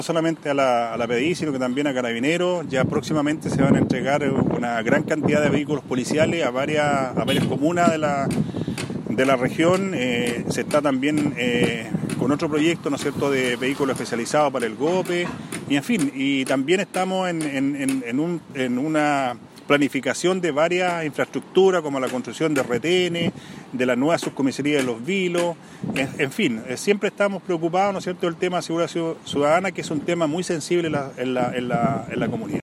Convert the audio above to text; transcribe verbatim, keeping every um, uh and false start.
No solamente a la, a la P D I, sino que también a Carabineros. Ya próximamente se van a entregar una gran cantidad de vehículos policiales a varias, a varias comunas de la, de la región. Eh, se está también eh, con otro proyecto, ¿no es cierto?, de vehículos especializados para el golpe. Y en fin, y también estamos en, en, en, en, un, en una planificación de varias infraestructuras, como la construcción de retenes, de la nueva subcomisaría de Los Vilos, en, en fin, siempre estamos preocupados, ¿no es cierto?, del tema de seguridad ciudadana, que es un tema muy sensible en la, en la, en la, en la comunidad.